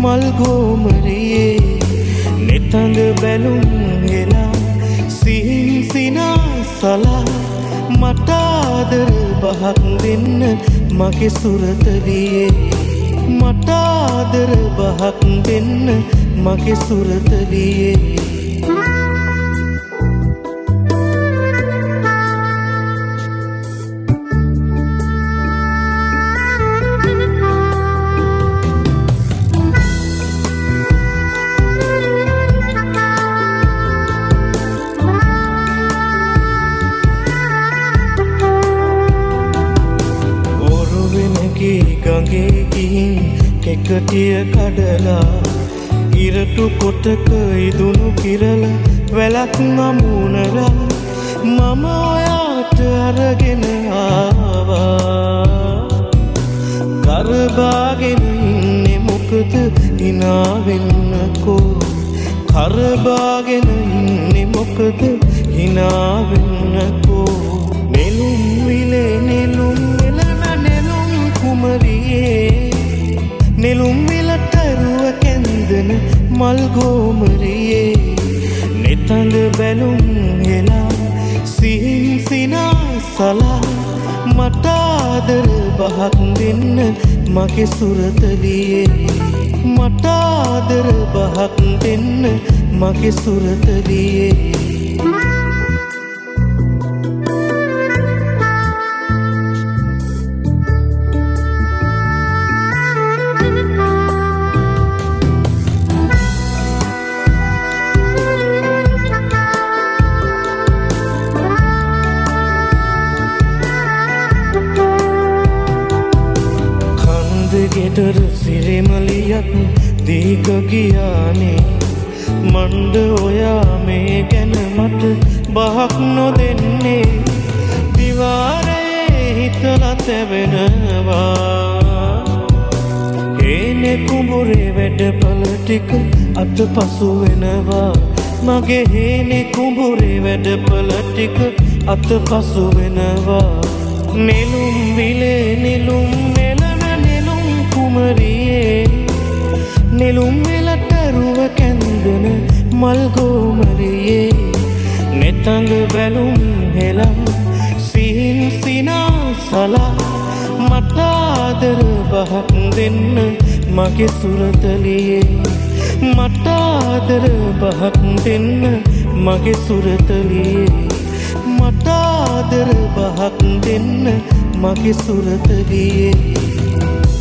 මල් ගෝමරියේ නෙතඟ බැලුම් හෙලා සිහින් සිනාසලා මට ආදර බහක් දෙන්න මගේ සුරතලියේ මට ආදර බහක් දෙන්න මගේ සුරතලියේ ගඟේ ගිහින් කෙකටිය කඩලා ඉරටු කොටක ඉදුණු කිරල වැලක් නමුණලා මම ඔයාට අරගෙන ආවා කරබාගෙන ඉන්නේ මොකද hina වෙන්නකෝ කරබාගෙන ඉන්නේ මොකද hina වෙන්නකෝ නෙළුම් විලේ නෙළුම් නෙළුම් විලටරුව කැන්දන මල් ගෝමරියේ නෙතඟ බැලුම් හෙලා සිහින් සිනාසලා මට ආදර බහක් දෙන්න මගේ සුරතලියේ මට ආදර බහක් දෙන්න මගේ සුරතලියේ ගෙදර සිරිමලියක් දීග ගියානේ මණ්ඩ ඔයා මේ ගැන මට බහක් නොදෙන්නේ දිවාරයේ හිතලා තැවෙනවා හේනේ කුඹුරේ වැඩපළ ටික අතපසු වෙනවා මගේ හේනේ කුඹුරේ වැඩපළ ටික අතපසු වෙනවා නෙළුම් විලේ නෙළුම් කුමරියේ නෙළුම් විලටරුව කැන්දන මල් ගෝමරියේ නෙතඟ බැලුම් හෙලා සිහින් සිනාසලා මට ආදර බහක් දෙන්න මගේ සුරතලියේ මට ආදර බහක් දෙන්න මගේ සුරතලියේ මට ආදර බහක් දෙන්න මගේ සුරතලියේ